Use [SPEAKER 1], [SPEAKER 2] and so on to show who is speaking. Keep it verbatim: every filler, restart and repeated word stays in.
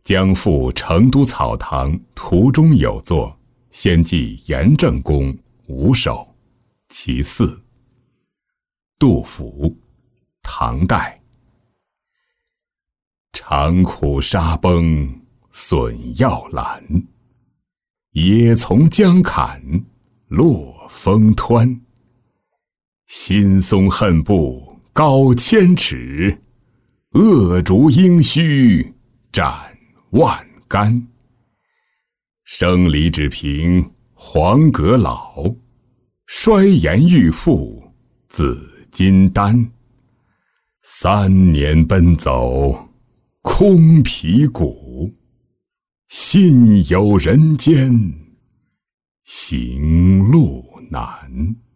[SPEAKER 1] 将赴成都草堂，途中有作，先记严正公五首。其四。杜甫，唐代。长苦沙崩笋要懒，野从江坎落风湍。新松恨不高千尺，恶竹应须斩万竿。生离只凭黄阁老，衰颜欲负紫金丹。三年奔走空皮骨，心有人间行路难。